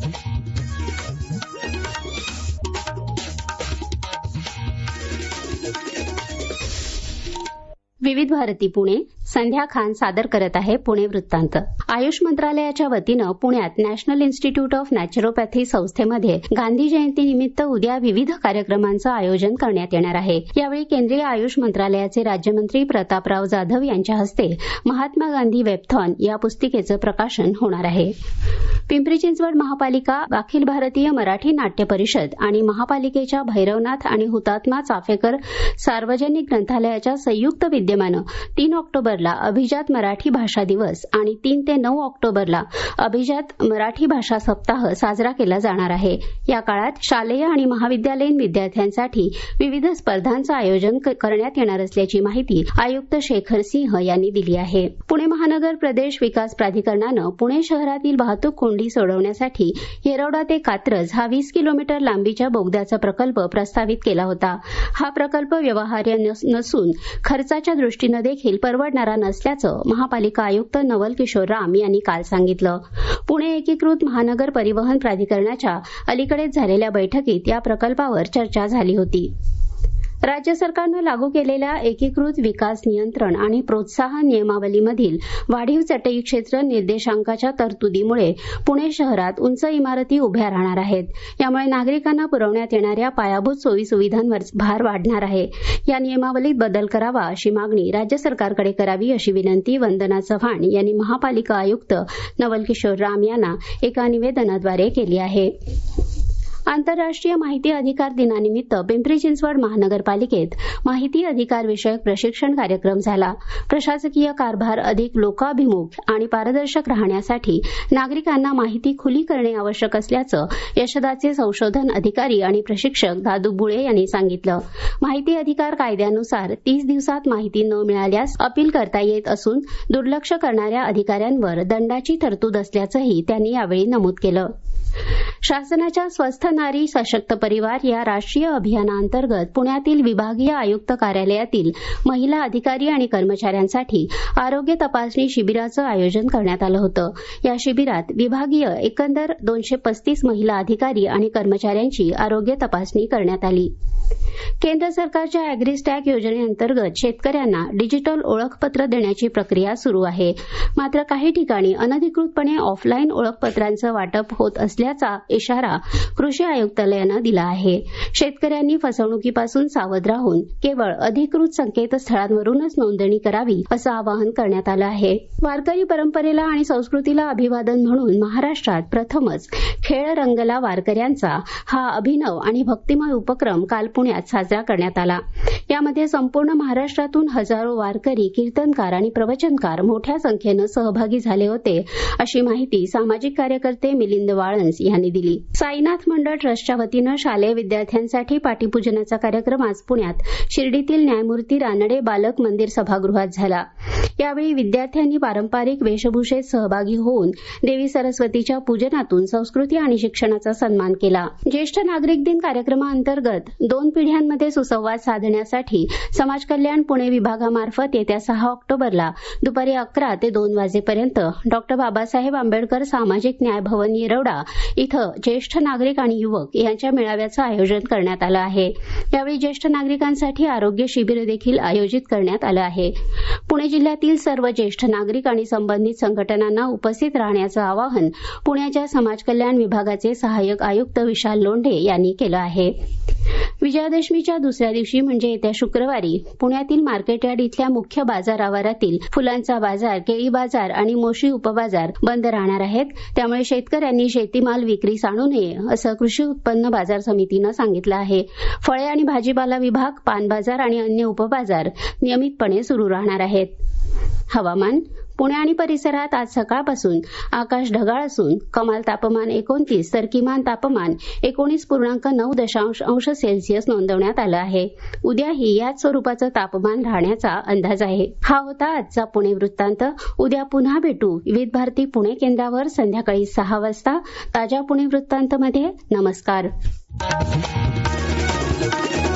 विविध भारती पुणे संध्या खान सादर करत आहे पुणे वृत्तांत. आयुष मंत्रालयाच्या वतीनं पुण्यात नॅशनल इन्स्टिट्यूट ऑफ नॅचरोपॅथी संस्थेमध्ये गांधी जयंतीनिमित्त उद्या विविध कार्यक्रमांचं आयोजन करण्यात येणार आहे. यावेळी केंद्रीय आयुष मंत्रालयाचे राज्यमंत्री प्रतापराव जाधव यांच्या हस्ते महात्मा गांधी वेबथॉन या पुस्तिकेचं प्रकाशन होणार आहे. पिंपरी चिंचवड महापालिका, अखिल भारतीय मराठी नाट्य परिषद आणि महापालिकेच्या भैरवनाथ आणि हुतात्मा चाफेकर सार्वजनिक ग्रंथालयाच्या संयुक्त विद्यमानं 3 ऑक्टोबरला अभिजात मराठी भाषा दिवस आणि 3 ते 9 ऑक्टोबरला अभिजात मराठी भाषा सप्ताह साजरा केला जाणार आहे. या काळात शालेय आणि महाविद्यालयीन विद्यार्थ्यांसाठी विविध स्पर्धांचं आयोजन करण्यात येणार असल्याची माहिती आयुक्त शेखर सिंह यांनी दिली आहे. पुणे महानगर प्रदेश विकास प्राधिकरणानं पुणे शहरातील वाहतूक कोंडी सोडवण्यासाठी येरवडा ते कात्रज हा 20 किलोमीटर लांबीच्या बोगद्याचा प्रकल्प प्रस्तावित केला होता. हा प्रकल्प व्यवहार्य नसून खर्चाच्या दृष्टीनं देखील परवडणारा नसल्याचं महापालिका आयुक्त नवल किशोर राम यांनी काल सांगितलं. पुणे एकीकृत महानगर परिवहन प्राधिकरणाच्या अलीकडेच झालेल्या बैठकीत या प्रकल्पावर चर्चा झाली होती. राज्य सरकारनं लागू केलेल्या एकीकृत विकास नियंत्रण आणि प्रोत्साहन नियमावलीमधील वाढीव चटई क्षेत्र निर्देशांकाच्या तरतुदीमुळे पुणे शहरात उंच इमारती उभ्या राहणार आहेत. यामुळे नागरिकांना पुरवण्यात येणाऱ्या पायाभूत सोयीसुविधांवर भार वाढणार आहे. या नियमावलीत बदल करावा अशी मागणी राज्य सरकारकडे करावी अशी विनंती वंदना चव्हाण यांनी महापालिका आयुक्त नवल किशोर राम यांना एका निवेदनाद्वारे केली आहे. आंतरराष्ट्रीय माहिती अधिकार दिनानिमित्त पिंपरी चिंचवड महानगरपालिकेत माहिती अधिकार विषयक प्रशिक्षण कार्यक्रम झाला. प्रशासकीय कारभार अधिक लोकाभिमुख आणि पारदर्शक राहण्यासाठी नागरिकांना माहिती खुली करणे आवश्यक असल्याचं यशदाचे संशोधन अधिकारी आणि प्रशिक्षक दादू बुळे यांनी सांगितलं. माहिती अधिकार कायद्यानुसार 30 दिवसात माहिती न मिळाल्यास अपील करता येत असून दुर्लक्ष करणाऱ्या अधिकाऱ्यांवर दंडाची तरतूद असल्याचंही त्यांनी यावेळी नमूद केलं. शासनाच्या स्वस्थ नारी सशक्त परिवार या राष्ट्रीय अभियानाअंतर्गत पुण्यातील विभागीय आयुक्त कार्यालयातील महिला अधिकारी आणि कर्मचाऱ्यांसाठी आरोग्य तपासणी शिबिराचं आयोजन करण्यात आलं होतं. या शिबिरात विभागीय एकंदर 235 महिला अधिकारी आणि कर्मचाऱ्यांची आरोग्य तपासणी करण्यात आली. केंद्र सरकारच्या अॅग्रीस्टॅक योजनेअंतर्गत शेतकऱ्यांना डिजिटल ओळखपत्र देण्याची प्रक्रिया सुरू आहे. मात्र काही ठिकाणी अनधिकृतपणे ऑफलाईन ओळखपत्रांचं वाटप होत असल्याचा इशारा कृषी आयुक्तालयानं दिला आहे. शेतकऱ्यांनी फसवणुकीपासून सावध राहून केवळ अधिकृत संकेतस्थळांवरूनच नोंदणी करावी असं आवाहन करण्यात आलं आहे. वारकरी परंपरेला आणि संस्कृतीला अभिवादन म्हणून महाराष्ट्रात प्रथमच खेळ रंगला वारकऱ्यांचा हा अभिनव आणि भक्तिमय उपक्रम काल पुण्यात साजरा करण्यात आला. यामध्ये संपूर्ण महाराष्ट्रातून हजारो वारकरी, कीर्तनकार आणि प्रवचनकार मोठ्या संख्येनं सहभागी झाले होते अशी माहिती सामाजिक कार्यकर्ते मिलिंद वाळंस यांनी दिली. साईनाथ मंडळ ट्रस्टच्या वतीनं शालेय विद्यार्थ्यांसाठी पाटीपूजनाचा कार्यक्रम आज पुण्यात शिर्डीतील न्यायमूर्ती रानडे बालक मंदिर सभागृहात झाला. यावेळी विद्यार्थ्यांनी पारंपरिक वेशभूषेत सहभागी होऊन देवी सरस्वतीच्या पूजनातून संस्कृती आणि शिक्षणाचा सन्मान केला. ज्येष्ठ नागरिक दिन कार्यक्रमाअंतर्गत 2 पिढ्यांमध्ये सुसंवाद साधण्यासाठी समाज कल्याण पुणे विभागामार्फत येत्या 6 ऑक्टोबरला दुपारी 11 ते 2 वाजेपर्यंत डॉ. बाबासाहेब आंबेडकर सामाजिक न्याय भवन येरवडा इथं ज्येष्ठ नागरिक आणि युवक यांच्या मेळाव्याचं आयोजन करण्यात आलं आहे. यावेळी ज्येष्ठ नागरिकांसाठी आरोग्य शिबिर देखील आयोजित करण्यात आलं आहे. पुणे जिल्ह्यातील सर्व ज्येष्ठ नागरिक आणि संबंधित संघटनांना उपस्थित राहण्याचं आवाहन पुण्याच्या समाज कल्याण विभागाचे सहाय्यक आयुक्त विशाल लोंढे यांनी केलं आहे. विजयादशमीच्या दुसऱ्या दिवशी म्हणजे येत्या शुक्रवारी पुण्यातील मार्केटयार्ड इथल्या मुख्य बाजार आवारातील फुलांचा बाजार, केळी बाजार आणि मोशी उपबाजार बंद राहणार आहेत. त्यामुळे शेतकऱ्यांनी शेतीमाल विक्रीस आणू नये असं कृषी उत्पन्न बाजार समितीनं सांगितलं आहे. फळे आणि भाजीपाला विभाग, पान बाजार आणि अन्य उपबाजार नियमितपणे सुरू राहणार आहेत. हवामान. पुणे आणि परिसरात आज सकाळपासून आकाश ढगाळ असून कमाल तापमान 29 तर किमान तापमान 19.9 अंश सेल्सिअस नोंदवण्यात आलं आहे. उद्याही याच स्वरूपाचं तापमान राहण्याचा अंदाज आहे. हा होता आजचा पुणे वृत्तांत. उद्या पुन्हा भेटू विविध भारती पुणे केंद्रावर संध्याकाळी 6 वाजता ताज्या पुणे वृत्तांतमध्ये. नमस्कार.